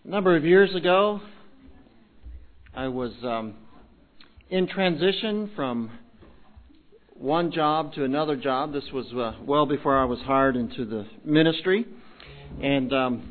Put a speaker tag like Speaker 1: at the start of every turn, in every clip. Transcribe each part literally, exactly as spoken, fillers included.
Speaker 1: A number of years ago, I was um, in transition from one job to another job. This was uh, well before I was hired into the ministry. And um,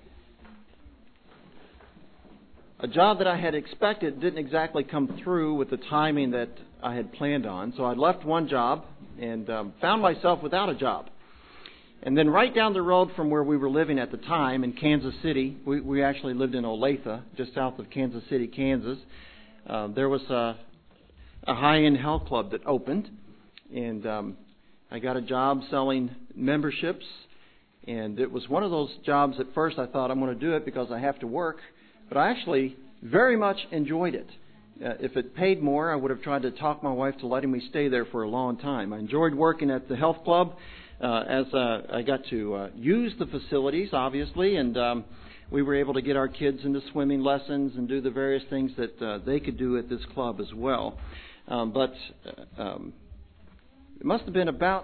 Speaker 1: a job that I had expected didn't exactly come through with the timing that I had planned on. So I left one job and um, found myself without a job. And then right down the road from where we were living at the time in Kansas City, we, we actually lived in Olathe, just south of Kansas City, Kansas. Uh, there was a, a high-end health club that opened, and um, I got a job selling memberships. And it was one of those jobs at first I thought I'm going to do it because I have to work, but I actually very much enjoyed it. Uh, if it paid more, I would have tried to talk my wife to letting me stay there for a long time. I enjoyed working at the health club. Uh, as uh, I got to uh, use the facilities, obviously, and um, we were able to get our kids into swimming lessons and do the various things that uh, they could do at this club as well. Um, but uh, um, it must have been about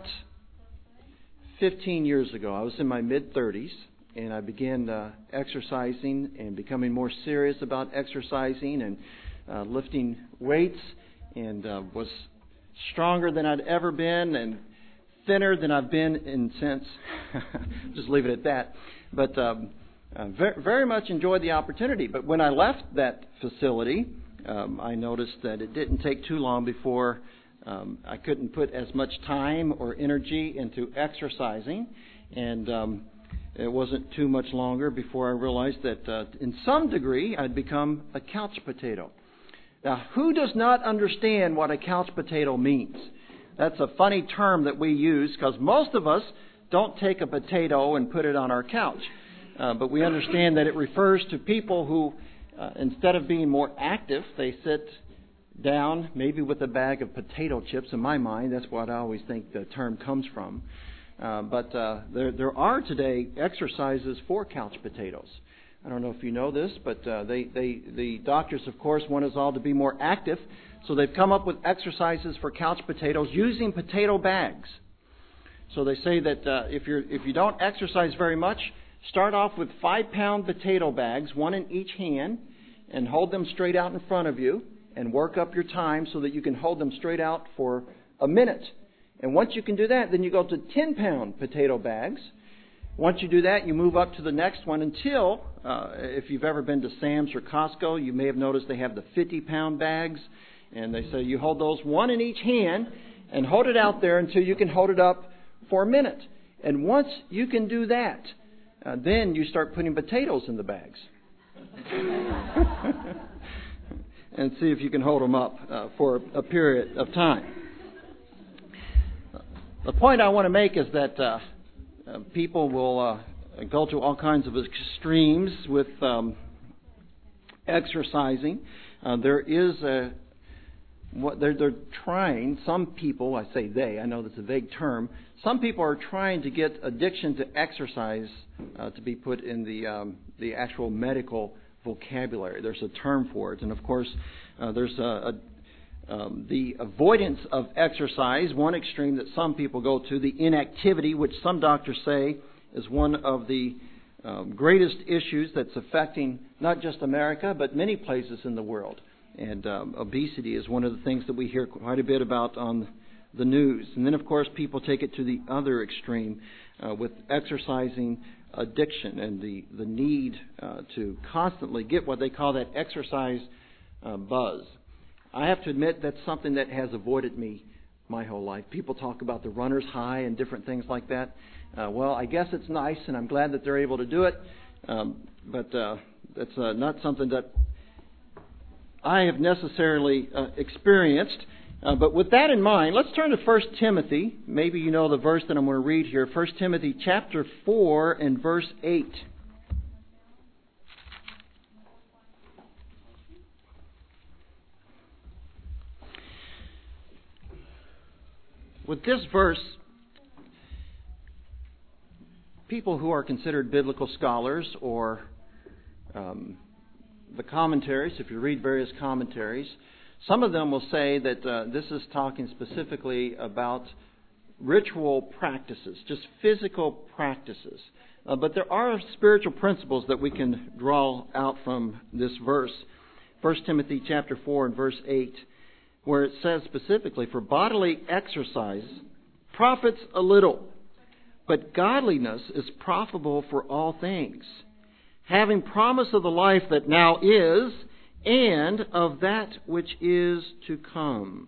Speaker 1: fifteen years ago. I was in my mid-thirties, and I began uh, exercising and becoming more serious about exercising and uh, lifting weights, and uh, was stronger than I'd ever been, and thinner than I've been in since. Just leave it at that. But um, uh, very, very much enjoyed the opportunity. But when I left that facility, um, I noticed that it didn't take too long before um, I couldn't put as much time or energy into exercising. And um, it wasn't too much longer before I realized that uh, in some degree I'd become a couch potato. Now, who does not understand what a couch potato means? That's a funny term that we use because most of us don't take a potato and put it on our couch. Uh, but we understand that it refers to people who, uh, instead of being more active, they sit down, maybe with a bag of potato chips. In my mind, that's what I always think the term comes from. Uh, but uh, there, there are today exercises for couch potatoes. I don't know if you know this, but uh, they, they, the doctors, of course, want us all to be more active. So they've come up with exercises for couch potatoes using potato bags. So they say that uh, if you're if you don't exercise very much, start off with five-pound potato bags, one in each hand, and hold them straight out in front of you, and work up your time so that you can hold them straight out for a minute. And once you can do that, then you go to ten-pound potato bags. Once you do that, you move up to the next one until, uh, if you've ever been to Sam's or Costco, you may have noticed they have the fifty-pound bags. And they say you hold those one in each hand and hold it out there until you can hold it up for a minute. And once you can do that, uh, then you start putting potatoes in the bags. And see if you can hold them up uh, for a period of time. The point I want to make is that uh, uh, people will uh, go to all kinds of extremes with um, exercising. Uh, there is a What they're, they're trying, some people, I say they, I know that's a vague term, some people are trying to get addiction to exercise uh, to be put in the um, the actual medical vocabulary. There's a term for it. And of course, uh, there's a, a, um, the avoidance of exercise, one extreme that some people go to, the inactivity, which some doctors say is one of the um, greatest issues that's affecting not just America, but many places in the world. And um, obesity is one of the things that we hear quite a bit about on the news. And then, of course, people take it to the other extreme uh, with exercising addiction and the, the need uh, to constantly get what they call that exercise uh, buzz. I have to admit that's something that has avoided me my whole life. People talk about the runner's high and different things like that. Uh, well, I guess it's nice, and I'm glad that they're able to do it. Um, but uh, that's uh, not something that I have necessarily uh, experienced. Uh, but with that in mind, let's turn to First Timothy. Maybe you know the verse that I'm going to read here. First Timothy chapter four and verse eight. With this verse, people who are considered biblical scholars or um, the commentaries, if you read various commentaries, some of them will say that uh, this is talking specifically about ritual practices, just physical practices Uh, but there are spiritual principles that we can draw out from this verse. First Timothy chapter four and verse eight, where it says specifically, "For bodily exercise profits a little, but godliness is profitable for all things, having promise of the life that now is, and of that which is to come."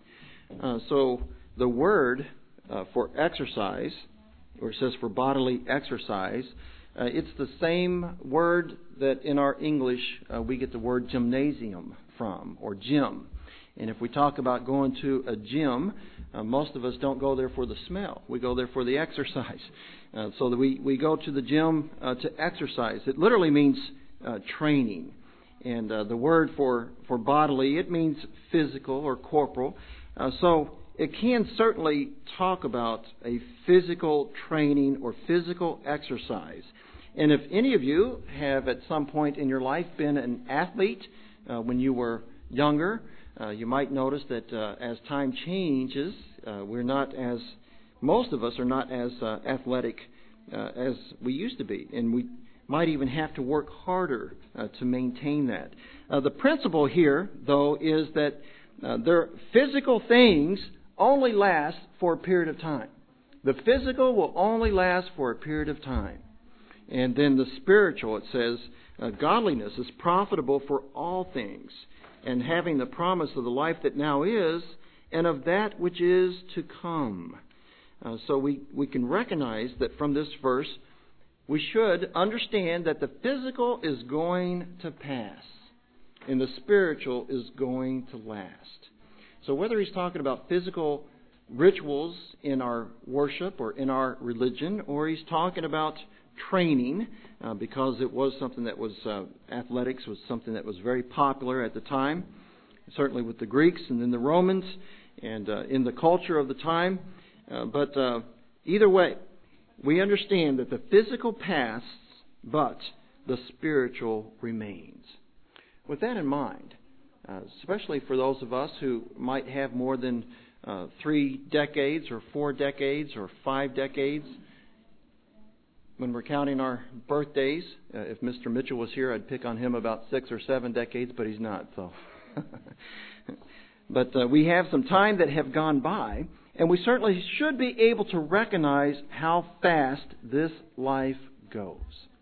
Speaker 1: Uh, so the word uh, for exercise, or it says for bodily exercise, uh, it's the same word that in our English uh, we get the word gymnasium from, or gym. And if we talk about going to a gym, uh, most of us don't go there for the smell. We go there for the exercise. Uh, so that we, we go to the gym uh, to exercise. It literally means uh, training. And uh, the word for, for bodily, it means physical or corporal. Uh, so it can certainly talk about a physical training or physical exercise. And if any of you have at some point in your life been an athlete uh, when you were younger, uh, you might notice that uh, as time changes, uh, we're not as, most of us are not as uh, athletic uh, as we used to be. And we might even have to work harder uh, to maintain that. Uh, the principle here, though, is that uh, their physical things only last for a period of time. The physical will only last for a period of time. And then the spiritual, it says, uh, godliness is profitable for all things, and having the promise of the life that now is, and of that which is to come. Uh, so we, we can recognize that from this verse, we should understand that the physical is going to pass, and the spiritual is going to last. So whether he's talking about physical rituals in our worship or in our religion, or he's talking about training, uh, because it was something that was, uh, athletics was something that was very popular at the time, certainly with the Greeks and then the Romans, and uh, in the culture of the time. Uh, but uh, either way, we understand that the physical passes, but the spiritual remains. With that in mind, uh, especially for those of us who might have more than uh, three decades or four decades or five decades, when we're counting our birthdays, uh, if Mister Mitchell was here, I'd pick on him about six or seven decades, but he's not. So, But uh, we have some time that have gone by, and we certainly should be able to recognize how fast this life goes.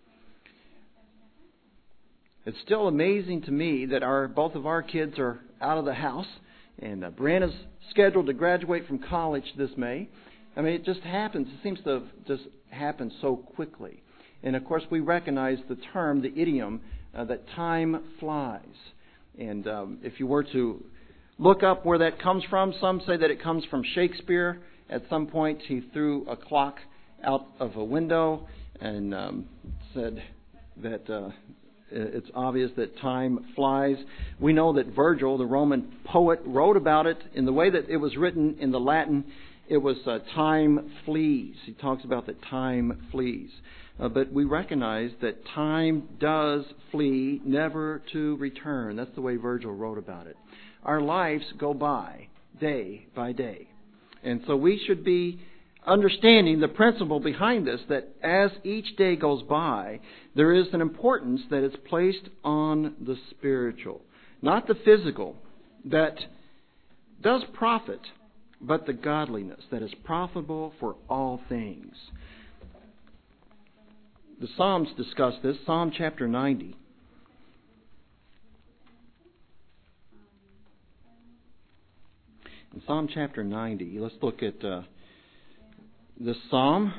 Speaker 1: It's still amazing to me that our both of our kids are out of the house, and uh, Brianna's scheduled to graduate from college this May. I mean, it just happens. It seems to have just happened so quickly. And of course, we recognize the term, the idiom, uh, that time flies. And um, if you were to look up where that comes from, some say that it comes from Shakespeare. At some point, he threw a clock out of a window and um, said that uh, it's obvious that time flies. We know that Virgil, the Roman poet, wrote about it in the way that it was written in the Latin. It was uh, time flees. He talks about that time flees. Uh, but we recognize that time does flee, never to return. That's the way Virgil wrote about it. Our lives go by day by day. And so we should be understanding the principle behind this, that as each day goes by, there is an importance that is placed on the spiritual, not the physical, that does profit, but the godliness that is profitable for all things. The Psalms discuss this. Psalm chapter ninety. In Psalm chapter ninety, let's look at uh, this psalm.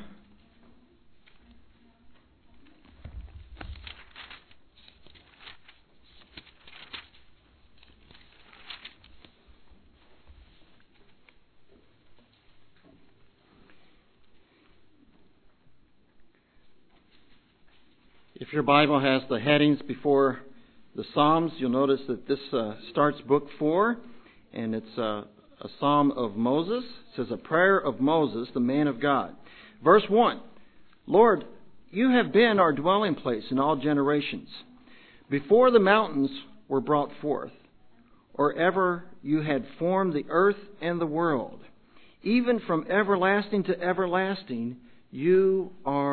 Speaker 1: If your Bible has the headings before the Psalms, you'll notice that this uh, starts book four, and it's uh, a psalm of Moses. It says, a prayer of Moses, the man of God. Verse one, Lord, you have been our dwelling place in all generations. Before the mountains were brought forth, or ever you had formed the earth and the world, even from everlasting to everlasting, you are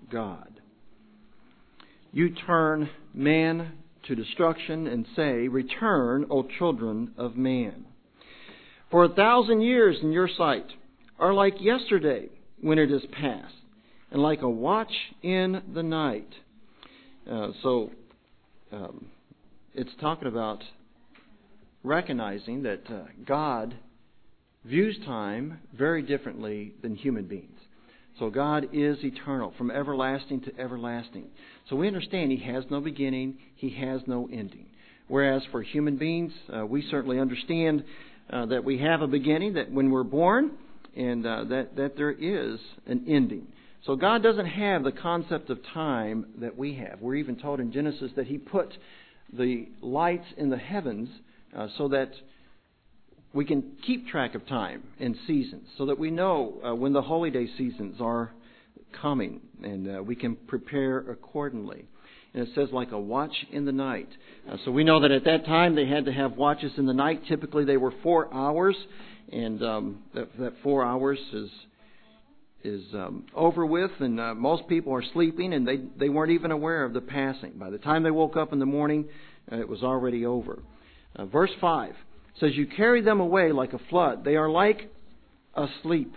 Speaker 1: God. You turn man to destruction and say, Return, O children of man. For a thousand years in your sight are like yesterday when it is past, and like a watch in the night. Uh, so um, it's talking about recognizing that uh, God views time very differently than human beings. So God is eternal, from everlasting to everlasting. So we understand He has no beginning, He has no ending. Whereas for human beings, uh, we certainly understand uh, that we have a beginning, that when we're born, and uh, that, that there is an ending. So God doesn't have the concept of time that we have. We're even told in Genesis that He put the lights in the heavens uh, so that we can keep track of time and seasons, so that we know uh, when the holy day seasons are coming, and uh, we can prepare accordingly. And it says like a watch in the night. Uh, so we know that at that time they had to have watches in the night. Typically they were four hours, and um, that, that four hours is is um, over with, and uh, most people are sleeping, and they, they weren't even aware of the passing. By the time they woke up in the morning, uh, it was already over. Uh, verse five says, You carry them away like a flood. They are like asleep.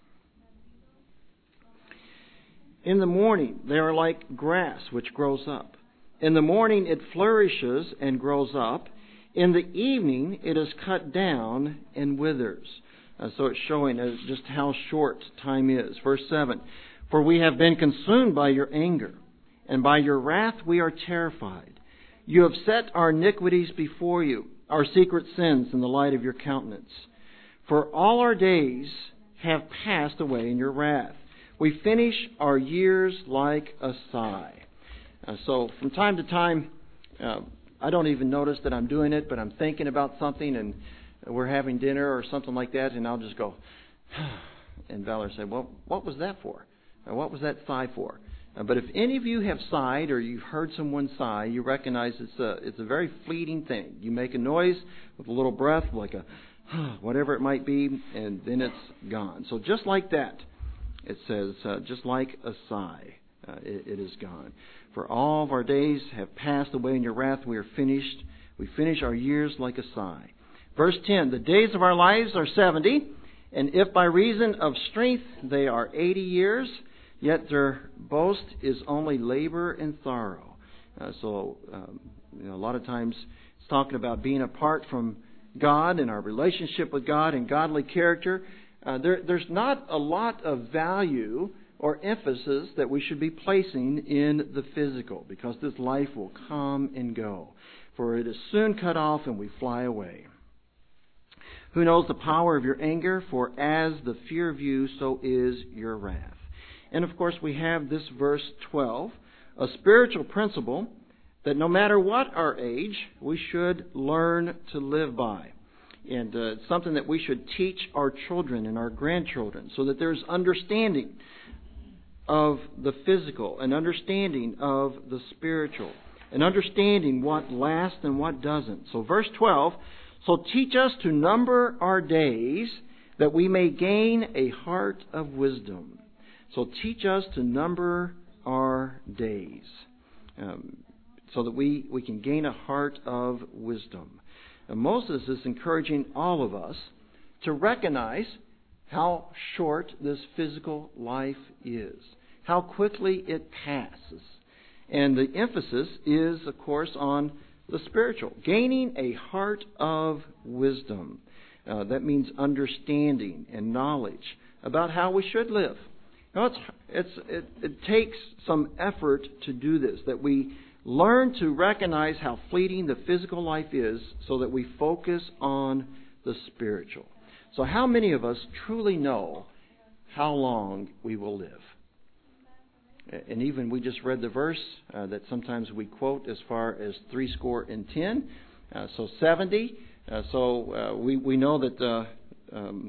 Speaker 1: In the morning, they are like grass which grows up. In the morning, it flourishes and grows up. In the evening, it is cut down and withers. Uh, so it's showing uh, just how short time is. Verse seven, For we have been consumed by your anger, and by your wrath we are terrified. You have set our iniquities before you, our secret sins in the light of your countenance. For all our days have passed away in your wrath. We finish our years like a sigh. Uh, so from time to time, uh, I don't even notice that I'm doing it, but I'm thinking about something, and we're having dinner or something like that, and I'll just go, and Valerie said, well, what was that for? Uh, what was that sigh for? Uh, but if any of you have sighed or you've heard someone sigh, you recognize it's a, it's a very fleeting thing. You make a noise with a little breath, like a whatever it might be, and then it's gone. So just like that, it says, uh, just like a sigh, uh, it, it is gone. For all of our days have passed away in your wrath. We are finished. We finish our years like a sigh. Verse ten, The days of our lives are seventy, and if by reason of strength they are eighty years, yet their boast is only labor and sorrow. Uh, so, um, you know, a lot of times it's talking about being apart from God and our relationship with God and godly character. Uh, there, there's not a lot of value or emphasis that we should be placing in the physical, because this life will come and go. For it is soon cut off and we fly away. Who knows the power of your anger? For as the fear of you, so is your wrath. And of course we have this verse twelve, a spiritual principle that no matter what our age, we should learn to live by. And uh, it's something that we should teach our children and our grandchildren, so that there's understanding of the physical, an understanding of the spiritual, an understanding what lasts and what doesn't. So verse twelve, So teach us to number our days, that we may gain a heart of wisdom. So teach us to number our days, um, so that we, we can gain a heart of wisdom. And Moses is encouraging all of us to recognize how short this physical life is, how quickly it passes. And the emphasis is, of course, on the spiritual, gaining a heart of wisdom. Uh, that means understanding and knowledge about how we should live. Now, it's, it's, it, it takes some effort to do this, that we learn to recognize how fleeting the physical life is, so that we focus on the spiritual. So how many of us truly know how long we will live? And even we just read the verse uh, that sometimes we quote as far as three score and ten, uh, so seventy. Uh, so uh, we, we know that uh, um,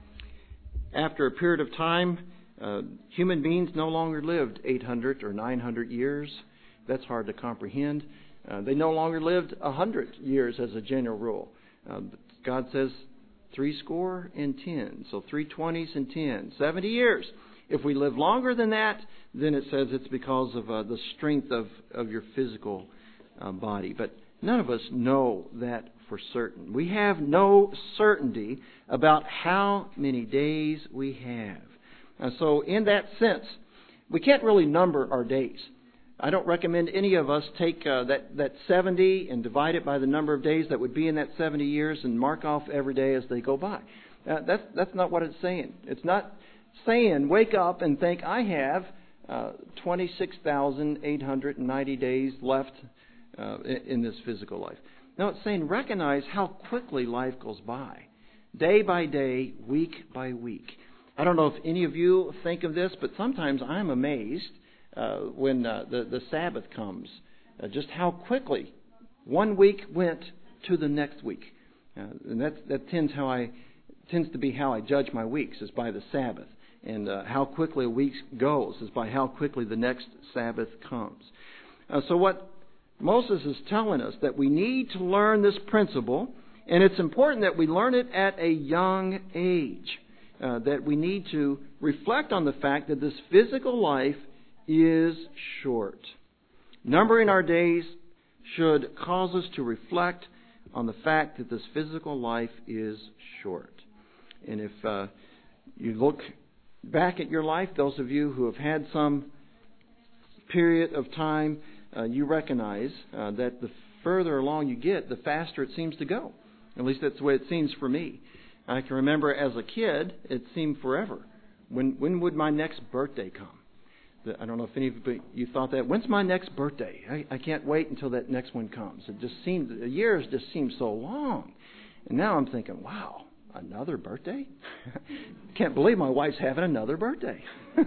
Speaker 1: after a period of time, uh, human beings no longer lived eight hundred or nine hundred years. That's hard to comprehend. Uh, they no longer lived one hundred years as a general rule. Uh, God says three score and ten. So three twenties and ten. seventy years. If we live longer than that, then it says it's because of uh, the strength of, of your physical uh, body. But none of us know that for certain. We have no certainty about how many days we have. And so in that sense, we can't really number our days. I don't recommend any of us take uh, that, that seventy and divide it by the number of days that would be in that seventy years and mark off every day as they go by. Uh, that's, that's not what it's saying. It's not saying wake up and think I have uh, twenty-six thousand eight hundred ninety days left uh, in, in this physical life. No, it's saying recognize how quickly life goes by. Day by day, week by week. I don't know if any of you think of this, but sometimes I'm amazed Uh, when uh, the, the Sabbath comes, uh, just how quickly one week went to the next week. Uh, and that, that tends how I tends to be how I judge my weeks, is by the Sabbath. And uh, how quickly a week goes is by how quickly the next Sabbath comes. Uh, so what Moses is telling us, that we need to learn this principle, and it's important that we learn it at a young age. Uh, that we need to reflect on the fact that this physical life is short. Numbering our days should cause us to reflect on the fact that this physical life is short. And if uh, you look back at your life, those of you who have had some period of time, uh, you recognize uh, that the further along you get, the faster it seems to go. At least that's the way it seems for me. I can remember as a kid, it seemed forever. When when would my next birthday come? I don't know if any of you thought that. When's my next birthday? I, I can't wait until that next one comes. It just seems, the years just seem so long. And now I'm thinking, wow, another birthday? Can't believe my wife's having another birthday.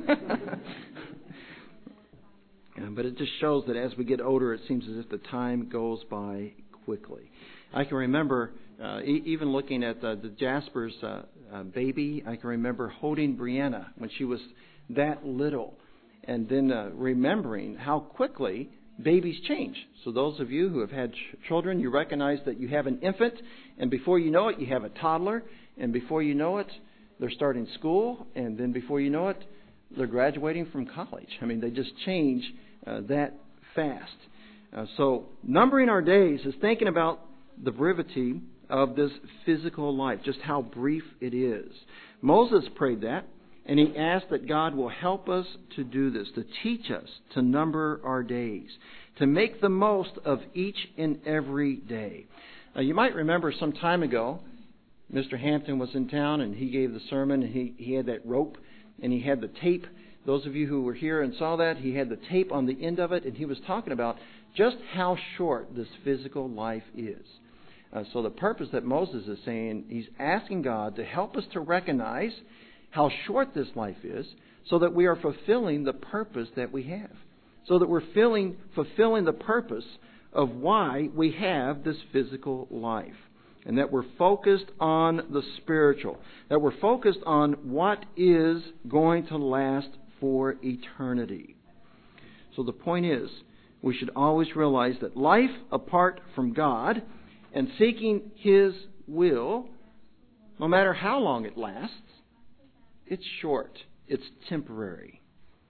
Speaker 1: Yeah, but it just shows that as we get older, it seems as if the time goes by quickly. I can remember uh, e- even looking at the, the Jasper's uh, uh, baby. I can remember holding Brianna when she was that little. And then uh, remembering how quickly babies change. So those of you who have had ch- children, you recognize that you have an infant, and before you know it, you have a toddler, and before you know it, they're starting school, and then before you know it, they're graduating from college. I mean, they just change uh, that fast. Uh, so numbering our days is thinking about the brevity of this physical life, just how brief it is. Moses prayed that. And he asked that God will help us to do this, to teach us to number our days, to make the most of each and every day. Now, you might remember some time ago, Mister Hampton was in town and he gave the sermon, and he, he had that rope and he had the tape. Those of you who were here and saw that, he had the tape on the end of it, and he was talking about just how short this physical life is. Uh, so the purpose that Moses is saying, he's asking God to help us to recognize how short this life is, so that we are fulfilling the purpose that we have. So that we're filling, fulfilling the purpose of why we have this physical life. And that we're focused on the spiritual. That we're focused on what is going to last for eternity. So the point is, we should always realize that life apart from God and seeking His will, no matter how long it lasts, it's short. It's temporary.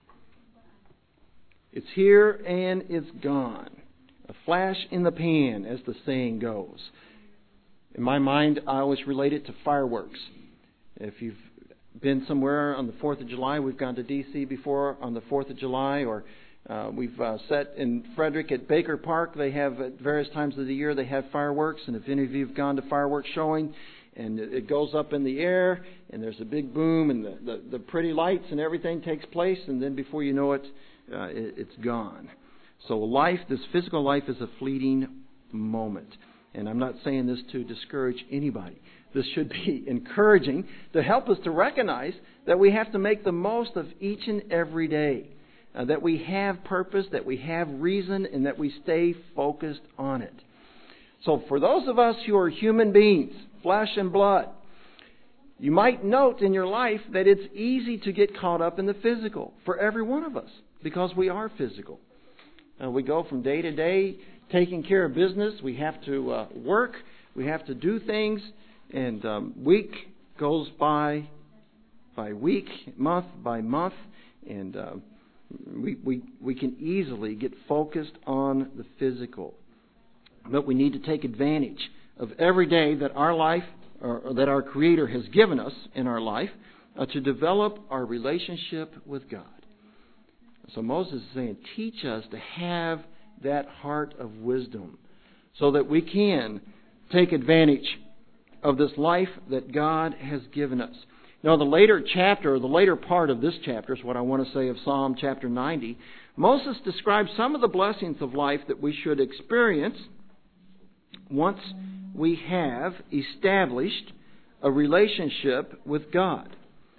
Speaker 1: It's here and it's gone. A flash in the pan, as the saying goes. In my mind, I always relate it to fireworks. If you've been somewhere on the fourth of July, we've gone to D C before on the fourth of July, or uh, we've uh, sat in Frederick at Baker Park. They have, at various times of the year, they have fireworks. And if any of you have gone to fireworks showing, and it goes up in the air, and there's a big boom, and the, the, the pretty lights and everything takes place, and then before you know it, uh, it, it's gone. So life, this physical life, is a fleeting moment. And I'm not saying this to discourage anybody. This should be encouraging to help us to recognize that we have to make the most of each and every day. Uh, that we have purpose, that we have reason, and that we stay focused on it. So for those of us who are human beings, flesh and blood, you might note in your life that it's easy to get caught up in the physical for every one of us, because we are physical. Uh, we go from day to day taking care of business. We have to uh, work. We have to do things. And um, week goes by by week, month by month, and uh, we, we, we can easily get focused on the physical. But we need to take advantage of every day that our life, or, or that our Creator has given us in our life, uh, to develop our relationship with God. So Moses is saying, teach us to have that heart of wisdom so that we can take advantage of this life that God has given us. Now, the later chapter, or the later part of this chapter is what I want to say of Psalm chapter ninety. Moses describes some of the blessings of life that we should experience once we have established a relationship with God.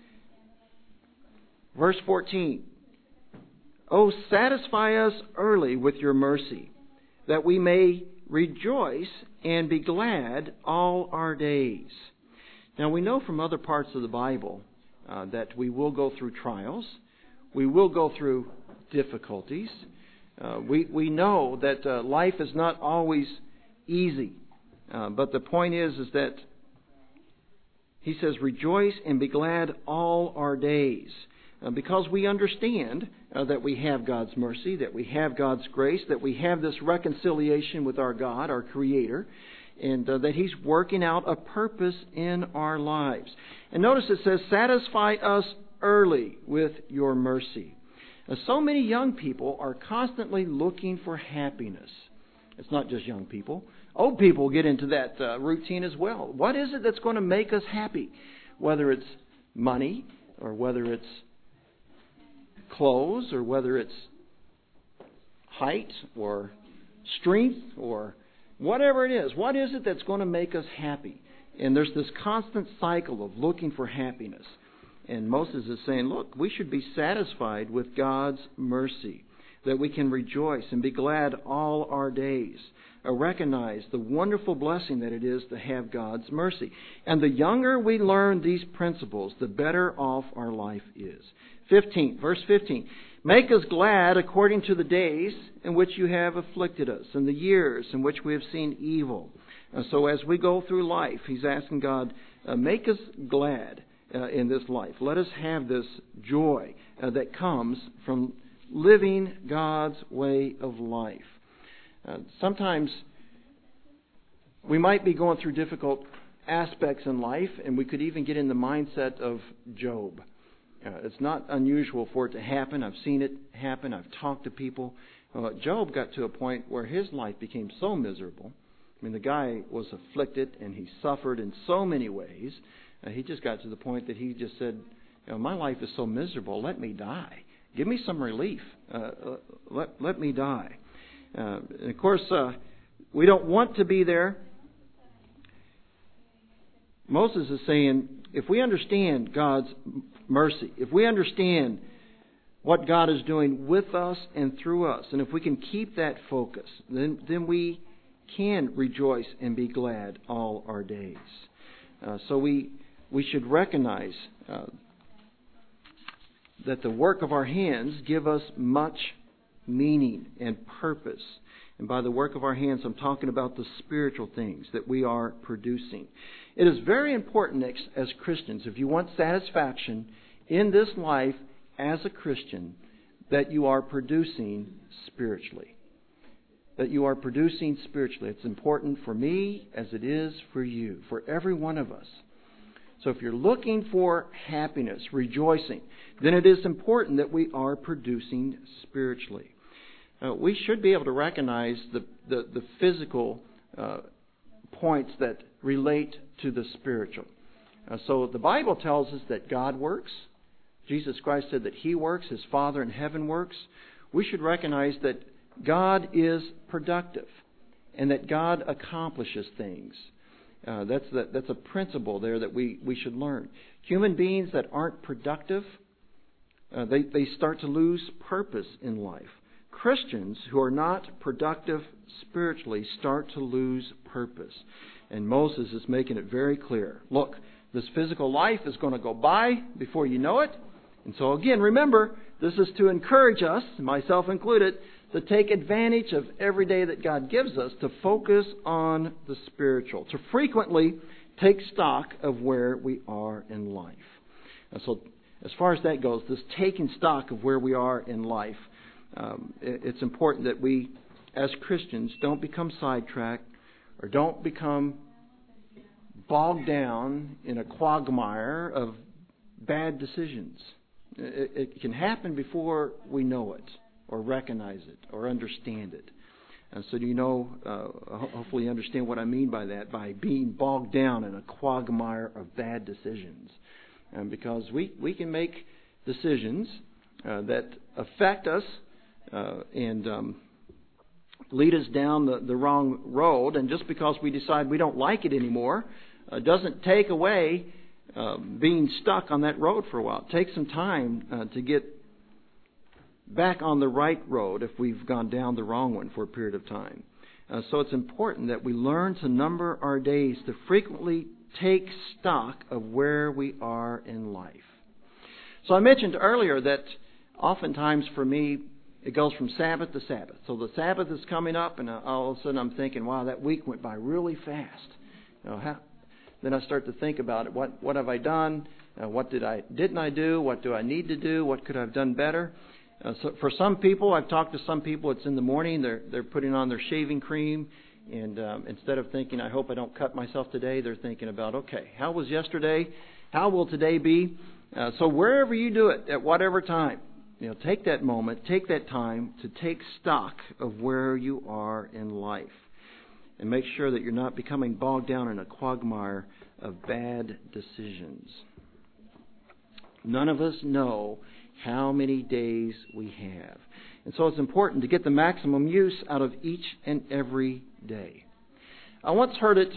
Speaker 1: Verse fourteen. Oh, satisfy us early with your mercy, that we may rejoice and be glad all our days. Now, we know from other parts of the Bible uh, that we will go through trials. We will go through difficulties. Uh, we, we know that uh, life is not always easy. Uh, but the point is, is that he says, rejoice and be glad all our days. Uh, because we understand uh, that we have God's mercy, that we have God's grace, that we have this reconciliation with our God, our Creator, and uh, that He's working out a purpose in our lives. And notice it says, satisfy us early with your mercy. Now, so many young people are constantly looking for happiness. It's not just young people. Old people get into that uh, routine as well. What is it that's going to make us happy? Whether it's money, or whether it's clothes, or whether it's height, or strength, or whatever it is. What is it that's going to make us happy? And there's this constant cycle of looking for happiness. And Moses is saying, look, we should be satisfied with God's mercy, that we can rejoice and be glad all our days. Uh, recognize the wonderful blessing that it is to have God's mercy. And the younger we learn these principles, the better off our life is. fifteen, verse fifteen. Make us glad according to the days in which you have afflicted us, and the years in which we have seen evil. Uh, so as we go through life, he's asking God, uh, make us glad uh, in this life. Let us have this joy uh, that comes from living God's way of life. Uh, sometimes we might be going through difficult aspects in life, and we could even get in the mindset of Job. Uh, it's not unusual for it to happen. I've seen it happen. I've talked to people. Uh, Job got to a point where his life became so miserable. I mean, the guy was afflicted, and he suffered in so many ways. Uh, he just got to the point that he just said, you know, my life is so miserable, let me die. Give me some relief. Uh, let, let me die. Uh, and of course, uh, we don't want to be there. Moses is saying, if we understand God's mercy, if we understand what God is doing with us and through us, and if we can keep that focus, then, then we can rejoice and be glad all our days. Uh, so we we should recognize uh, that the work of our hands give us much meaning and purpose. And by the work of our hands, I'm talking about the spiritual things that we are producing. It is very important as Christians, if you want satisfaction in this life as a Christian, that you are producing spiritually. That you are producing spiritually. It's important for me as it is for you, for every one of us. So if you're looking for happiness, rejoicing, then it is important that we are producing spiritually. Uh, we should be able to recognize the, the, the physical uh, points that relate to the spiritual. Uh, so the Bible tells us that God works. Jesus Christ said that He works, His Father in heaven works. We should recognize that God is productive and that God accomplishes things. Uh, that's, the, that's a principle there that we, we should learn. Human beings that aren't productive, uh, they, they start to lose purpose in life. Christians who are not productive spiritually start to lose purpose. And Moses is making it very clear. Look, this physical life is going to go by before you know it. And so again, remember, this is to encourage us, myself included, to take advantage of every day that God gives us to focus on the spiritual, to frequently take stock of where we are in life. And so as far as that goes, this taking stock of where we are in life, um, it, it's important that we, as Christians, don't become sidetracked or don't become bogged down in a quagmire of bad decisions. It, it can happen before we know it or recognize it or understand it. And so do you know, uh, hopefully you understand what I mean by that, by being bogged down in a quagmire of bad decisions. And because we, we can make decisions uh, that affect us uh, and um, lead us down the, the wrong road. And just because we decide we don't like it anymore uh, doesn't take away uh, being stuck on that road for a while. It takes some time uh, to get back on the right road if we've gone down the wrong one for a period of time. Uh, so it's important that we learn to number our days, to frequently take stock of where we are in life. So I mentioned earlier that oftentimes for me it goes from Sabbath to Sabbath. So the Sabbath is coming up and all of a sudden I'm thinking, wow, that week went by really fast. You know, how, then I start to think about it. What what have I done? Uh, what did I didn't I do? What do I need to do? What could I have done better? Uh, so for some people, I've talked to some people, it's in the morning, they're they're putting on their shaving cream, and um, instead of thinking, I hope I don't cut myself today, they're thinking about, okay, how was yesterday? How will today be? Uh, so wherever you do it, at whatever time, you know, take that moment, take that time to take stock of where you are in life. And make sure that you're not becoming bogged down in a quagmire of bad decisions. None of us know how many days we have. And so it's important to get the maximum use out of each and every day. I once heard it,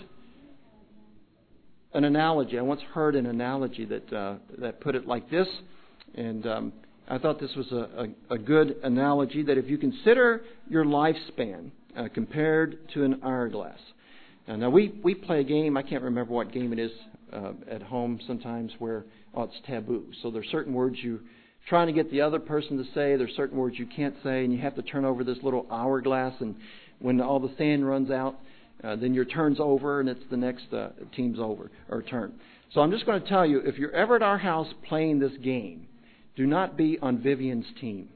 Speaker 1: an analogy. I once heard an analogy that uh, that put it like this, and um, I thought this was a, a, a good analogy, that if you consider your lifespan uh, compared to an hourglass. Uh, now, we, we play a game, I can't remember what game it is uh, at home sometimes, where, oh, it's taboo. So there's certain words you trying to get the other person to say. There's certain words you can't say, and you have to turn over this little hourglass. And when all the sand runs out, uh, then your turn's over, and it's the next uh, team's over or turn. So I'm just going to tell you, if you're ever at our house playing this game, do not be on Vivian's team.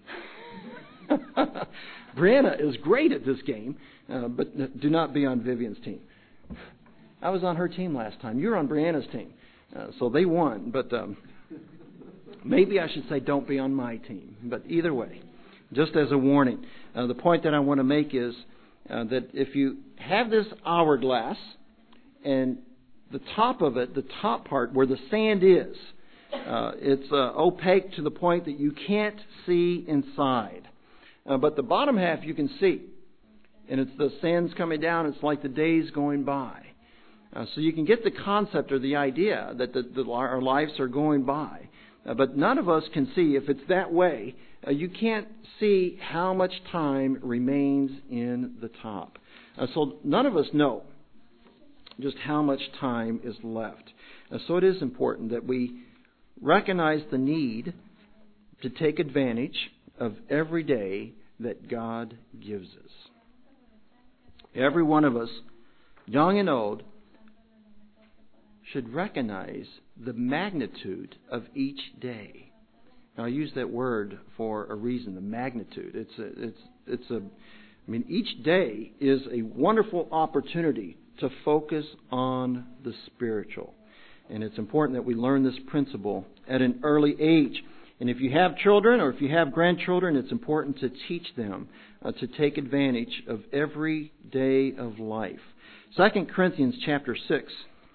Speaker 1: Brianna is great at this game, uh, but do not be on Vivian's team. I was on her team last time. You're on Brianna's team, uh, so they won, but. Um, Maybe I should say don't be on my team. But either way, just as a warning, uh, the point that I want to make is uh, that if you have this hourglass and the top of it, the top part where the sand is, uh, it's uh, opaque to the point that you can't see inside. Uh, but the bottom half you can see. And it's the sand's coming down. It's like the days going by. Uh, so you can get the concept or the idea that the, the, our lives are going by. Uh, but none of us can see, if it's that way, uh, you can't see how much time remains in the top. Uh, so none of us know just how much time is left. Uh, so it is important that we recognize the need to take advantage of every day that God gives us. Every one of us, young and old, should recognize the magnitude of each day. Now, I use that word for a reason, the magnitude. It's a, it's, it's a, I mean, each day is a wonderful opportunity to focus on the spiritual. And it's important that we learn this principle at an early age. And if you have children or if you have grandchildren, it's important to teach them uh, to take advantage of every day of life. Second Corinthians chapter six.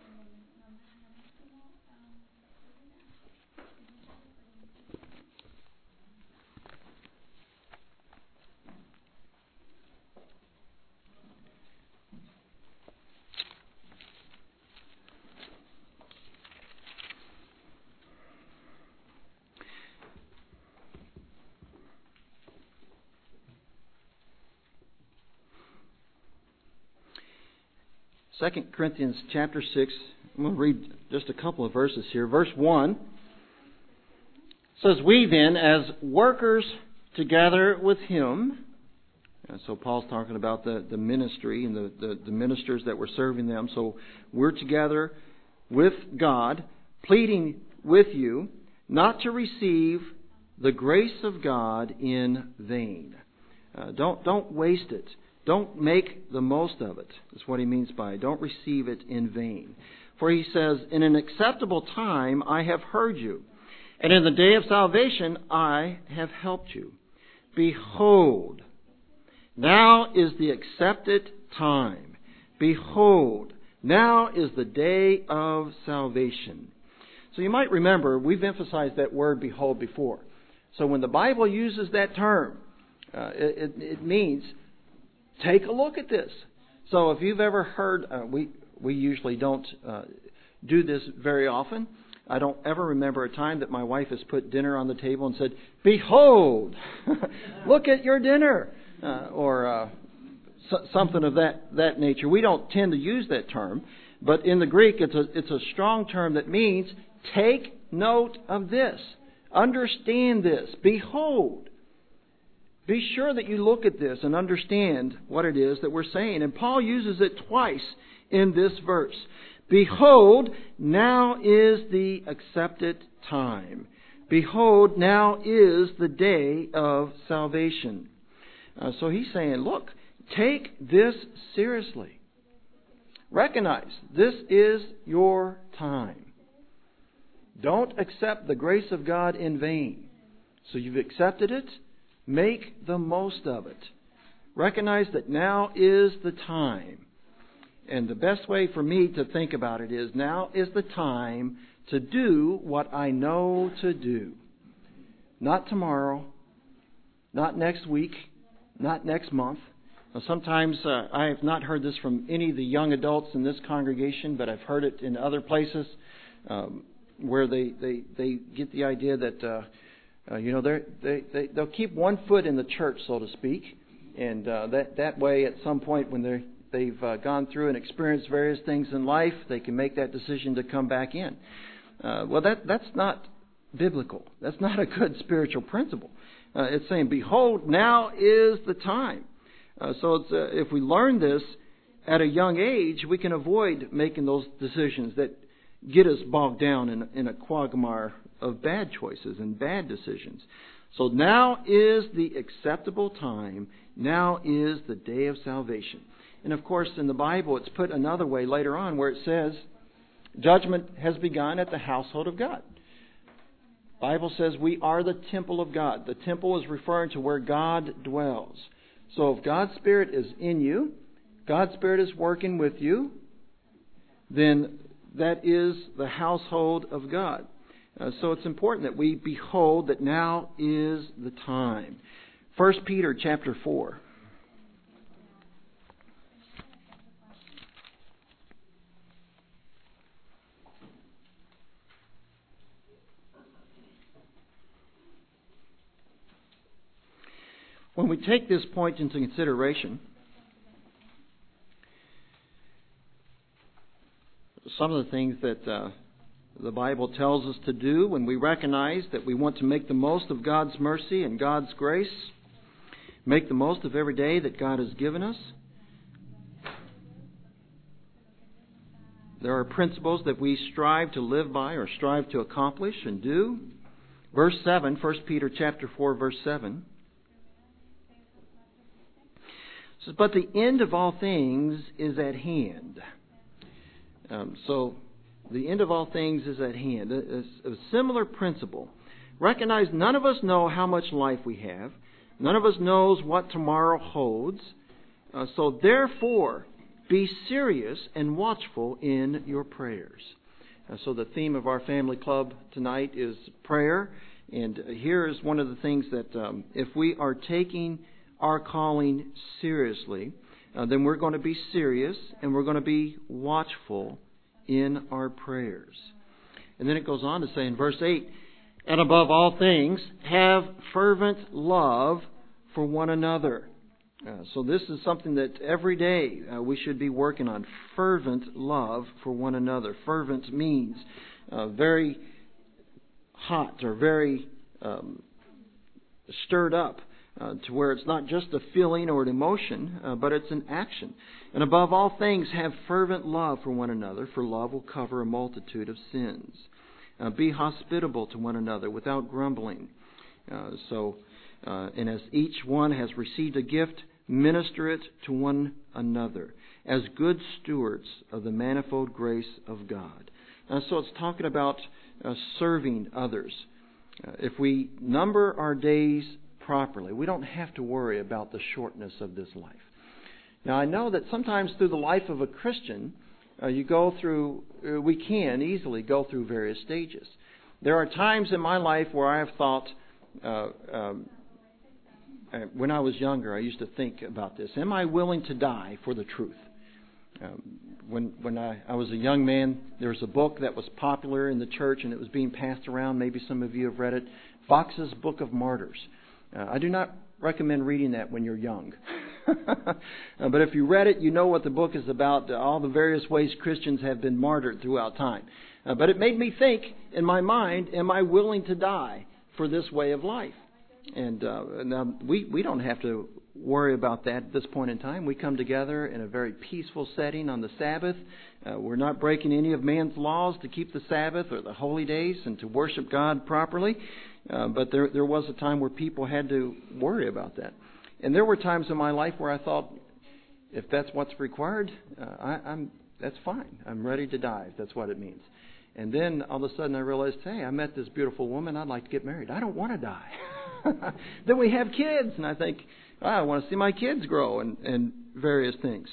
Speaker 1: Second Corinthians chapter six, I'm going to read just a couple of verses here. Verse one says, "We then, as workers together with Him," and so Paul's talking about the, the ministry and the, the, the ministers that were serving them. So we're together with God, pleading with you not to receive the grace of God in vain. Uh, don't, don't waste it. Don't make the most of it, is what he means by it. Don't receive it in vain. For he says, in an acceptable time I have heard you, and in the day of salvation I have helped you. Behold, now is the accepted time. Behold, now is the day of salvation. So you might remember, we've emphasized that word behold before. So when the Bible uses that term, uh, it, it means take a look at this. So if you've ever heard, uh, we we usually don't uh, do this very often. I don't ever remember a time that my wife has put dinner on the table and said, "Behold, look at your dinner," uh, or uh, so, something of that that nature. We don't tend to use that term, but in the Greek, it's a it's a strong term that means take note of this, understand this, behold. Be sure that you look at this and understand what it is that we're saying. And Paul uses it twice in this verse. Behold, now is the accepted time. Behold, now is the day of salvation. Uh, so he's saying, look, take this seriously. Recognize this is your time. Don't accept the grace of God in vain. So you've accepted it. Make the most of it. Recognize that now is the time. And the best way for me to think about it is now is the time to do what I know to do. Not tomorrow, not next week, not next month. Now, sometimes uh, I have not heard this from any of the young adults in this congregation, but I've heard it in other places um, where they, they, they get the idea that uh, Uh, you know, they they they'll keep one foot in the church, so to speak, and uh, that that way, at some point when they they've uh, gone through and experienced various things in life, they can make that decision to come back in. Uh, well, that that's not biblical. That's not a good spiritual principle. Uh, it's saying, "Behold, now is the time." Uh, so, it's, uh, if we learn this at a young age, we can avoid making those decisions that get us bogged down in, in a quagmire of bad choices and bad decisions. So now is the acceptable time. Now is the day of salvation. And of course, in the Bible, it's put another way later on where it says, judgment has begun at the household of God. The Bible says we are the temple of God. The temple is referring to where God dwells. So if God's Spirit is in you, God's Spirit is working with you, then that is the household of God. Uh, so it's important that we behold that now is the time. First Peter chapter four. When we take this point into consideration, some of the things that uh, the Bible tells us to do when we recognize that we want to make the most of God's mercy and God's grace, make the most of every day that God has given us. There are principles that we strive to live by or strive to accomplish and do. Verse seven, First Peter chapter four, verse seven. It says, "But the end of all things is at hand." Um, so, the end of all things is at hand. A, a, a similar principle. Recognize none of us know how much life we have. None of us knows what tomorrow holds. Uh, so therefore, be serious and watchful in your prayers. Uh, so the theme of our family club tonight is prayer. And here is one of the things that um, if we are taking our calling seriously, uh, then we're going to be serious and we're going to be watchful in our prayers. And then it goes on to say in verse eight, "And above all things, have fervent love for one another." Uh, so this is something that every day uh, we should be working on. Fervent love for one another. Fervent means uh, very hot or very um, stirred up. Uh, to where it's not just a feeling or an emotion, uh, but it's an action. "And above all things, have fervent love for one another, for love will cover a multitude of sins." Uh, be hospitable to one another without grumbling. Uh, so, uh, and as each one has received a gift, minister it to one another as good stewards of the manifold grace of God. Uh, so it's talking about uh, serving others. Uh, if we number our days properly, we don't have to worry about the shortness of this life. Now, I know that sometimes through the life of a Christian, uh, you go through, uh, we can easily go through various stages. There are times in my life where I have thought, uh, um, when I was younger, I used to think about this. Am I willing to die for the truth? Um, when when I, I was a young man, there was a book that was popular in the church and it was being passed around. Maybe some of you have read it. Fox's Book of Martyrs. Uh, I do not recommend reading that when you're young. uh, but if you read it, you know what the book is about, uh, all the various ways Christians have been martyred throughout time. Uh, but it made me think in my mind, am I willing to die for this way of life? And uh, now we, we don't have to worry about that at this point in time. We come together in a very peaceful setting on the Sabbath. Uh, we're not breaking any of man's laws to keep the Sabbath or the holy days and to worship God properly. Uh, but there there was a time where people had to worry about that. And there were times in my life where I thought, if that's what's required, uh, I, I'm that's fine. I'm ready to die, if that's what it means. And then all of a sudden I realized, hey, I met this beautiful woman. I'd like to get married. I don't want to die. Then we have kids, and I think, oh, I want to see my kids grow and, and various things.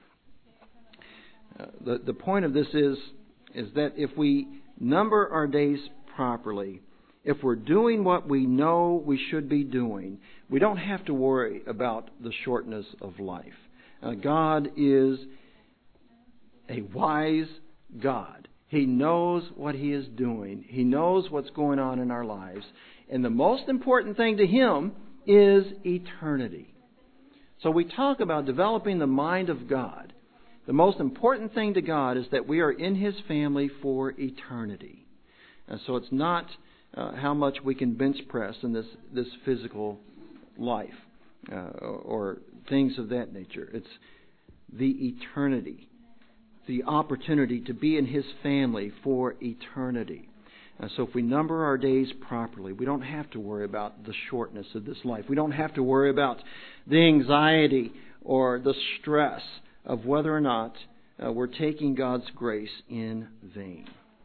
Speaker 1: Uh, the the point of this is is that if we number our days properly, if we're doing what we know we should be doing, we don't have to worry about the shortness of life. Uh, God is a wise God. He knows what He is doing. He knows what's going on in our lives. And the most important thing to Him is eternity. So we talk about developing the mind of God. The most important thing to God is that we are in His family for eternity. And so it's not uh, how much we can bench press in this, this physical life uh, or things of that nature. It's the eternity, the opportunity to be in His family for eternity. Uh, so if we number our days properly, we don't have to worry about the shortness of this life. We don't have to worry about the anxiety or the stress of whether or not uh, we're taking God's grace in vain.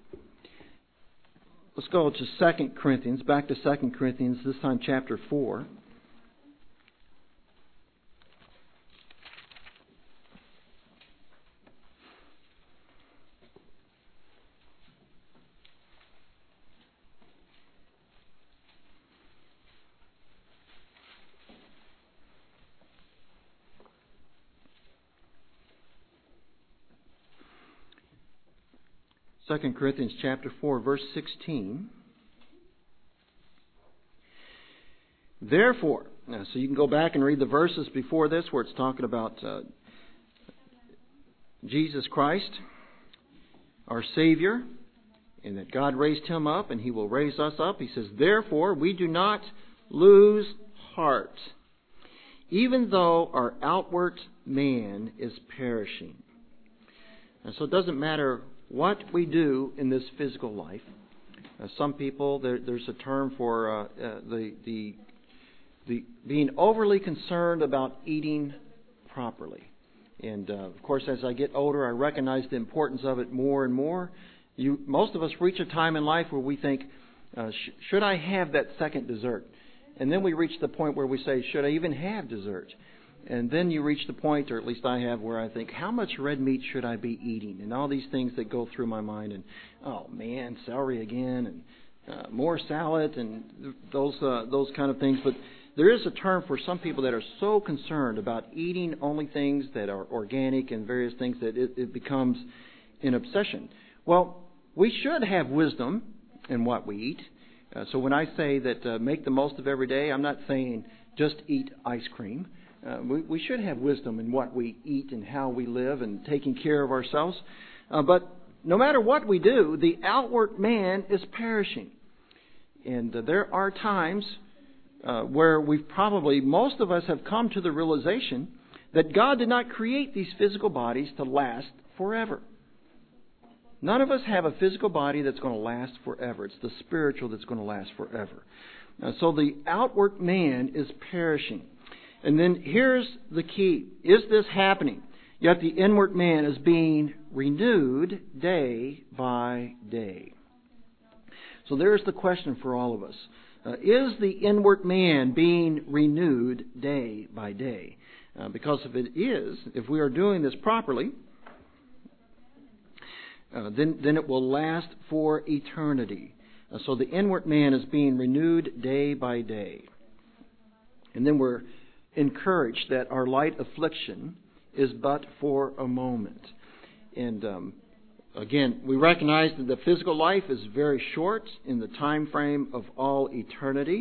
Speaker 1: Let's go to Second Corinthians, back to Second Corinthians, this time chapter four. Second Corinthians chapter four, verse sixteen. Therefore, now, so you can go back and read the verses before this where it's talking about uh, Jesus Christ, our Savior, and that God raised Him up and He will raise us up. He says, therefore, we do not lose heart, even though our outward man is perishing. And so it doesn't matter what we do in this physical life. Uh, some people, there, there's a term for uh, uh, the, the the being overly concerned about eating properly. And uh, of course, as I get older, I recognize the importance of it more and more. You, most of us reach a time in life where we think, uh, sh- should I have that second dessert? And then we reach the point where we say, should I even have dessert? And then you reach the point, or at least I have, where I think, how much red meat should I be eating? And all these things that go through my mind. And, oh man, celery again, and uh, more salad, and those uh, those kind of things. But there is a term for some people that are so concerned about eating only things that are organic and various things that it, it becomes an obsession. Well, we should have wisdom in what we eat. Uh, so when I say that uh, make the most of every day, I'm not saying just eat ice cream. Uh, we, we should have wisdom in what we eat and how we live and taking care of ourselves. Uh, but no matter what we do, the outward man is perishing. And uh, there are times uh, where we've probably, most of us have come to the realization that God did not create these physical bodies to last forever. None of us have a physical body that's going to last forever. It's the spiritual that's going to last forever. Uh, so the outward man is perishing. And then here's the key. Is this happening? Yet the inward man is being renewed day by day. So there's the question for all of us. Uh, is the inward man being renewed day by day? Uh, because if it is, if we are doing this properly, uh, then, then it will last for eternity. Uh, so the inward man is being renewed day by day. And then we're encouraged that our light affliction is but for a moment. And um, again, we recognize that the physical life is very short in the time frame of all eternity.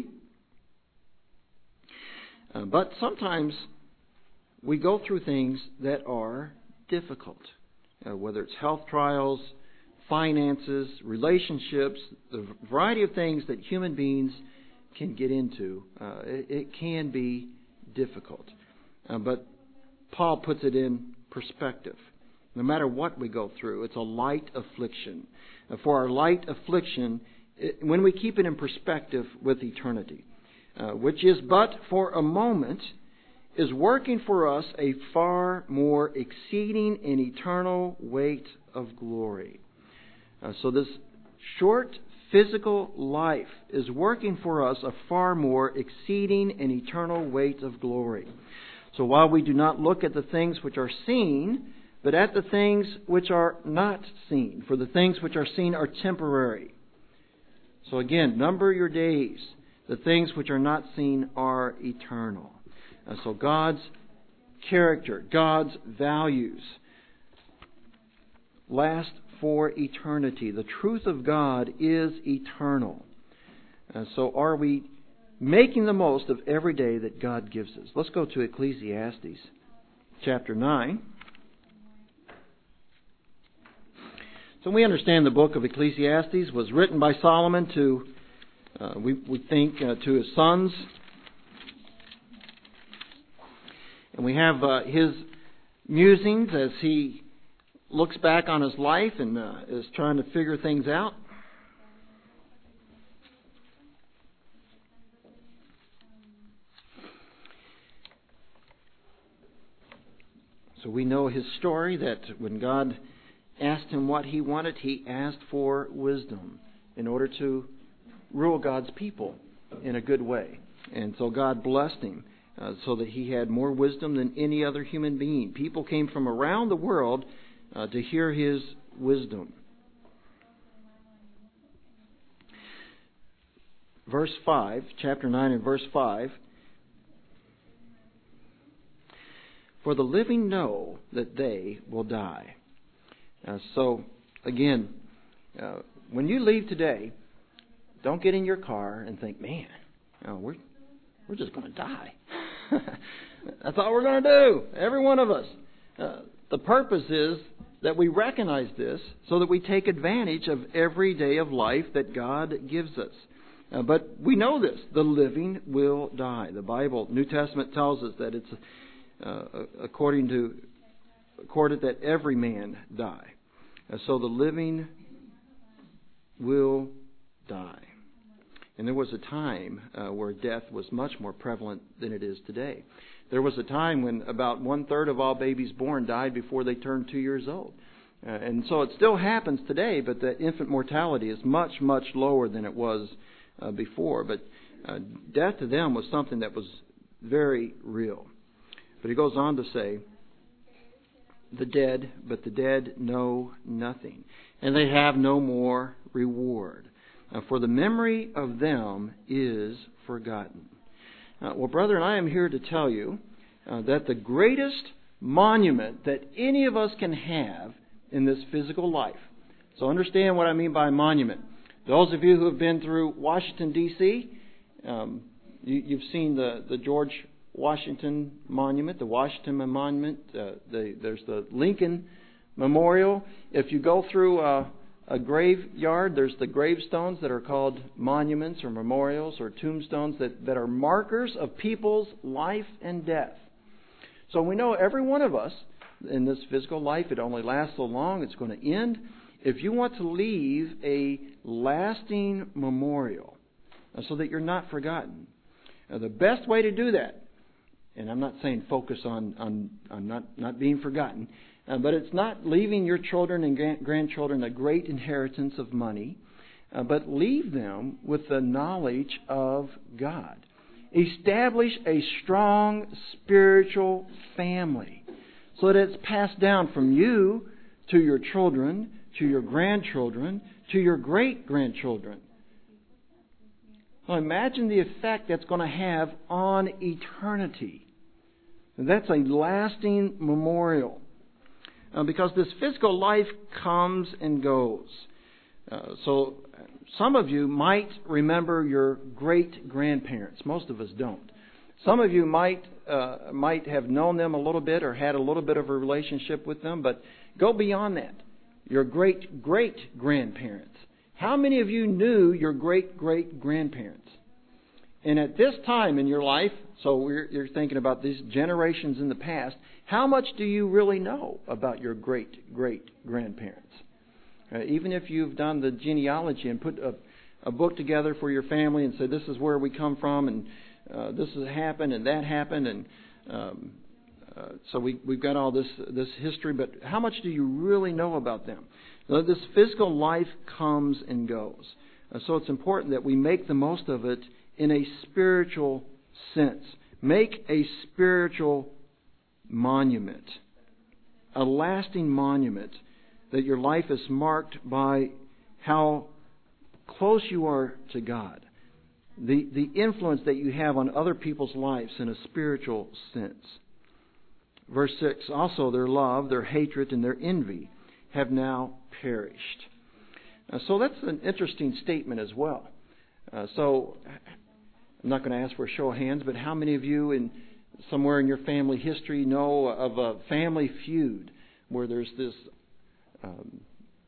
Speaker 1: Uh, but sometimes we go through things that are difficult, uh, whether it's health trials, finances, relationships, the variety of things that human beings can get into. Uh, it, it can be difficult. Uh, but Paul puts it in perspective. No matter what we go through, it's a light affliction. Uh, for our light affliction, it, when we keep it in perspective with eternity, uh, which is but for a moment, is working for us a far more exceeding and eternal weight of glory. Uh, so this short physical life is working for us a far more exceeding and eternal weight of glory. So while we do not look at the things which are seen, but at the things which are not seen, for the things which are seen are temporary. So again, number your days. The things which are not seen are eternal. Uh, so God's character, God's values last for eternity. The truth of God is eternal. Uh, so are we making the most of every day that God gives us? Let's go to Ecclesiastes chapter nine. So we understand the book of Ecclesiastes was written by Solomon to, uh, we, we think, uh, to his sons. And we have uh, his musings as he looks back on his life and uh, is trying to figure things out. So we know his story, that when God asked him what he wanted, he asked for wisdom in order to rule God's people in a good way. And so God blessed him uh, so that he had more wisdom than any other human being. People came from around the world uh, to hear his wisdom. Verse five, chapter nine and verse five. For the living know that they will die. Uh, so, again, uh, when you leave today, don't get in your car and think, man, you know, we're, we're just going to die. That's all we're going to do, every one of us. Uh, the purpose is that we recognize this so that we take advantage of every day of life that God gives us. Uh, but we know this, the living will die. The Bible, New Testament tells us that it's uh, according to accorded that every man die. Uh, so the living will die. And there was a time uh, where death was much more prevalent than it is today. There was a time when about one-third of all babies born died before they turned two years old. Uh, and so it still happens today, but the infant mortality is much, much lower than it was uh, before. But uh, death to them was something that was very real. But he goes on to say, the dead, but the dead know nothing, and they have no more reward. Uh, for the memory of them is forgotten. Uh, well, brethren, I am here to tell you uh, that the greatest monument that any of us can have in this physical life. So understand what I mean by monument. Those of you who have been through Washington, D C, um, you, you've seen the, the George Washington Monument, the Washington Monument. Uh, the, there's the Lincoln Memorial. If you go through uh, a graveyard, there's the gravestones that are called monuments or memorials or tombstones that, that are markers of people's life and death. So we know every one of us in this physical life, it only lasts so long, it's going to end. if you want to leave a lasting memorial uh, so that you're not forgotten, uh, the best way to do that, and I'm not saying focus on, on, on not, not being forgotten, uh, but it's not leaving your children and grand- grandchildren a great inheritance of money, uh, but leave them with the knowledge of God. Establish a strong spiritual family so that it's passed down from you to your children, to your grandchildren, to your great-grandchildren. Well, imagine the effect that's going to have on eternity. And that's a lasting memorial. Uh, because this physical life comes and goes. Uh, so some of you might remember your great-grandparents. Most of us don't. Some of you might uh, might have known them a little bit or had a little bit of a relationship with them, but go beyond that. Your great-great-grandparents. How many of you knew your great-great-grandparents? And at this time in your life, so we're, you're thinking about these generations in the past, how much do you really know about your great-great-grandparents? Uh, even if you've done the genealogy and put a, a book together for your family and said, this is where we come from, and uh, this has happened, and that happened, and um, uh, so we, we've got all this this history, but how much do you really know about them? Now, this physical life comes and goes. Uh, so it's important that we make the most of it in a spiritual sense. Make a spiritual monument, a lasting monument, that your life is marked by how close you are to God, the, the influence that you have on other people's lives in a spiritual sense. Verse six, also their love, their hatred, and their envy have now perished. Uh, so that's an interesting statement as well. Uh, so I'm not going to ask for a show of hands, but how many of you in somewhere in your family history know of a family feud where there's this, um,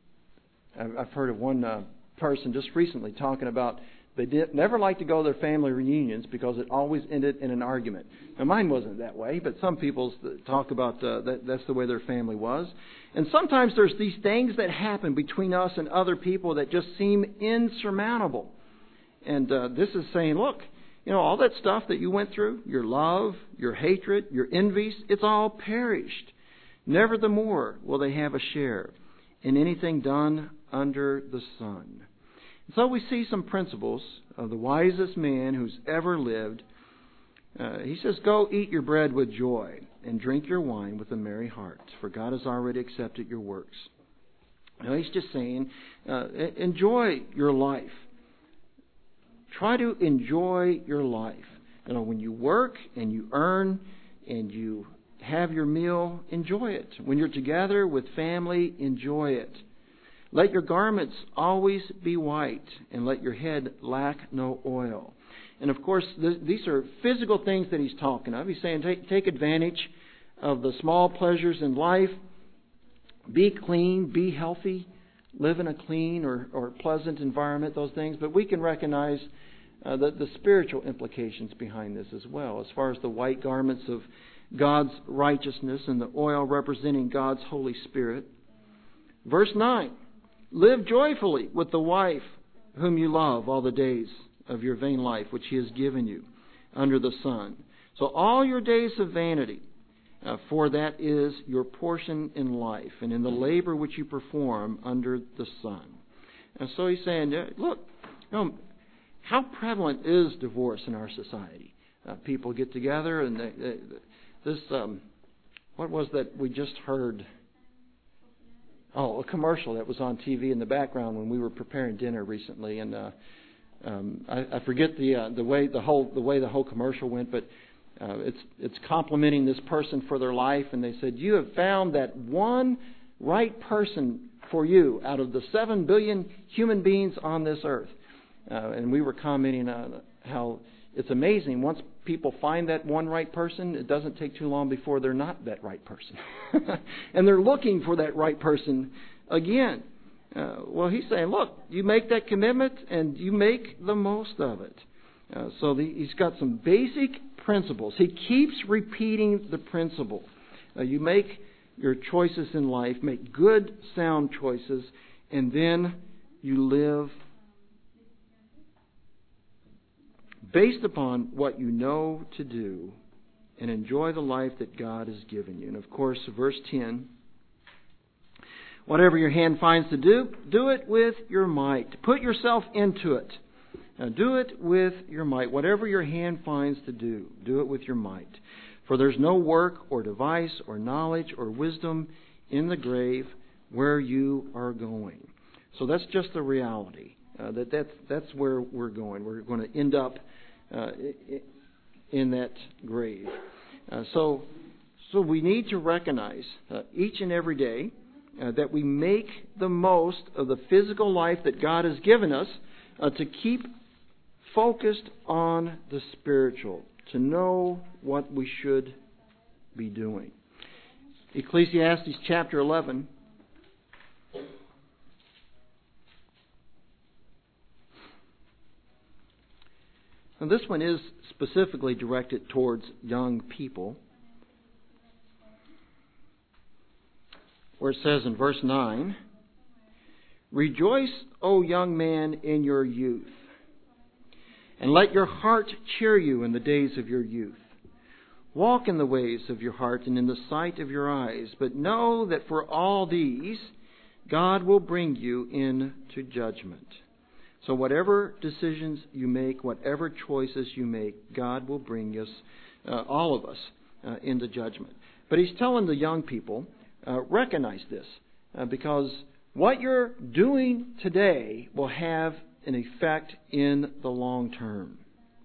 Speaker 1: I've heard of one uh, person just recently talking about they did, never liked to go to their family reunions because it always ended in an argument. Now mine wasn't that way, but some people talk about uh, that that's the way their family was. And sometimes there's these things that happen between us and other people that just seem insurmountable. And uh, this is saying, look, you know, all that stuff that you went through, your love, your hatred, your envies, it's all perished. Never the more will they have a share in anything done under the sun. So we see some principles of the wisest man who's ever lived. Uh, he says, go eat your bread with joy and drink your wine with a merry heart, for God has already accepted your works. Now he's just saying, uh, enjoy your life. Try to enjoy your life. You know, when you work and you earn and you have your meal, enjoy it. When you're together with family, enjoy it. Let your garments always be white, and let your head lack no oil. And of course, th- these are physical things that he's talking of. He's saying take, take advantage of the small pleasures in life. Be clean, be healthy, live in a clean or, or pleasant environment, those things. But we can recognize uh, the, the spiritual implications behind this as well, as far as the white garments of God's righteousness and the oil representing God's Holy Spirit. Verse nine. Live joyfully with the wife whom you love all the days of your vain life, which He has given you under the sun. So all your days of vanity, uh, for that is your portion in life and in the labor which you perform under the sun. And so he's saying, look, you know, how prevalent is divorce in our society? Uh, people get together and they, they, this, um, what was that we just heard? Oh, a commercial that was on T V in the background when we were preparing dinner recently, and uh, um, I, I forget the uh, the way the whole the way the whole commercial went, but uh, it's it's complimenting this person for their life, and they said, "You have found that one right person for you out of the seven billion human beings on this earth," uh, and we were commenting on how it's amazing once people find that one right person, it doesn't take too long before they're not that right person. And they're looking for that right person again. Uh, well, he's saying, look, you make that commitment and you make the most of it. Uh, so the, he's got some basic principles. He keeps repeating the principle. Uh, you make your choices in life, make good, sound choices, and then you live based upon what you know to do and enjoy the life that God has given you. And of course, verse ten, whatever your hand finds to do, do it with your might. Put yourself into it. Now, do it with your might. Whatever your hand finds to do, do it with your might. For there's no work or device or knowledge or wisdom in the grave where you are going. So that's just the reality. Uh, that that's, that's where we're going. We're going to end up uh, in that grave. Uh, so, so we need to recognize uh, each and every day uh, that we make the most of the physical life that God has given us uh, to keep focused on the spiritual, to know what we should be doing. Ecclesiastes chapter eleven. Now, this one is specifically directed towards young people, where it says in verse nine, "Rejoice, O young man, in your youth, and let your heart cheer you in the days of your youth. Walk in the ways of your heart and in the sight of your eyes, but know that for all these God will bring you into judgment." So whatever decisions you make, whatever choices you make, God will bring us, uh, all of us, uh, into judgment. But He's telling the young people, uh, recognize this, uh, because what you're doing today will have an effect in the long term.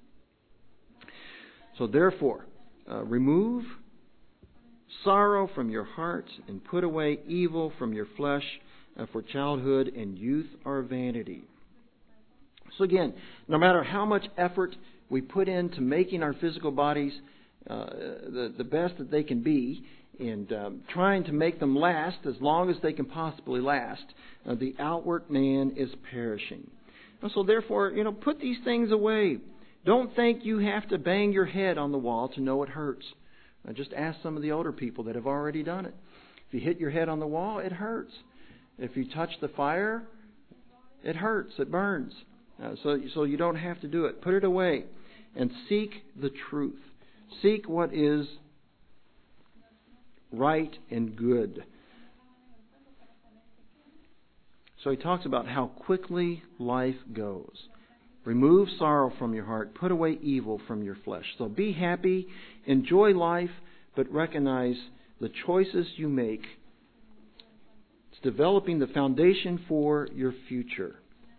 Speaker 1: So therefore, uh, remove sorrow from your heart and put away evil from your flesh, uh, for childhood and youth are vanity. So again, no matter how much effort we put into making our physical bodies uh, the, the best that they can be, and um, trying to make them last as long as they can possibly last, uh, the outward man is perishing. And so therefore, you know, put these things away. Don't think you have to bang your head on the wall to know it hurts. Uh, just ask some of the older people that have already done it. If you hit your head on the wall, it hurts. If you touch the fire, it hurts, it burns. Uh, so, so you don't have to do it. Put it away and seek the truth. Seek what is right and good. So he talks about how quickly life goes. Remove sorrow from your heart. Put away evil from your flesh. So be happy, enjoy life, but recognize the choices you make. It's developing the foundation for your future.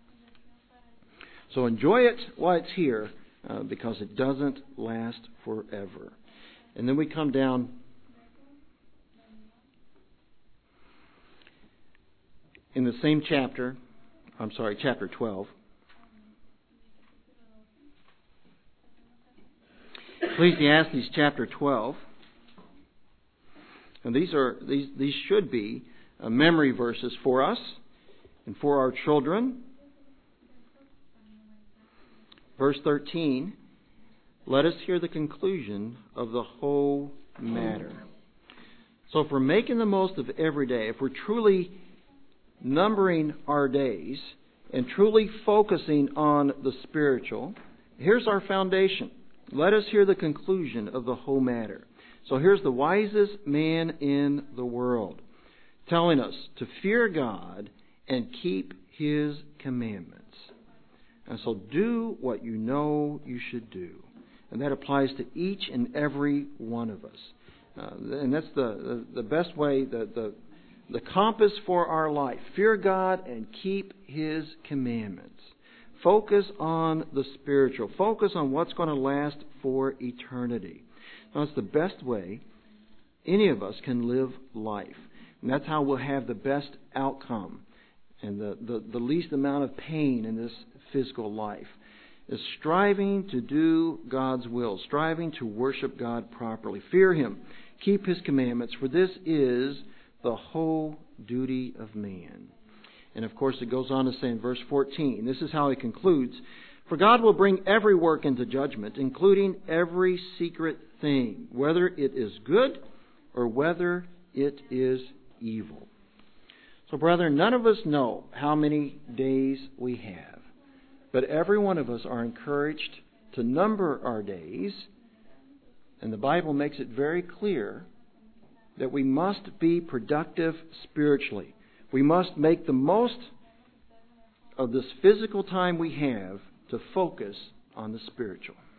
Speaker 1: So enjoy it while it's here, uh, because it doesn't last forever. And then we come down in the same chapter, I'm sorry, chapter twelve. Ecclesiastes chapter twelve. And these are these these should be uh, memory verses for us and for our children. Verse thirteen, let us hear the conclusion of the whole matter. So if we're making the most of every day, if we're truly numbering our days and truly focusing on the spiritual, here's our foundation. Let us hear the conclusion of the whole matter. So here's the wisest man in the world telling us to fear God and keep His commandments. And so do what you know you should do. And that applies to each and every one of us. Uh, and that's the, the, the best way, the, the, the compass for our life. Fear God and keep His commandments. Focus on the spiritual. Focus on what's going to last for eternity. Now, it's the best way any of us can live life. And that's how we'll have the best outcome and the, the, the least amount of pain in this physical life, is striving to do God's will, striving to worship God properly. Fear Him, keep His commandments, for this is the whole duty of man. And of course it goes on to say in verse fourteen, this is how he concludes, for God will bring every work into judgment, including every secret thing, whether it is good or whether it is evil. So So, brethren, none of us know how many days we have, but every one of us are encouraged to number our days, and the Bible makes it very clear that we must be productive spiritually. We must make the most of this physical time we have to focus on the spiritual.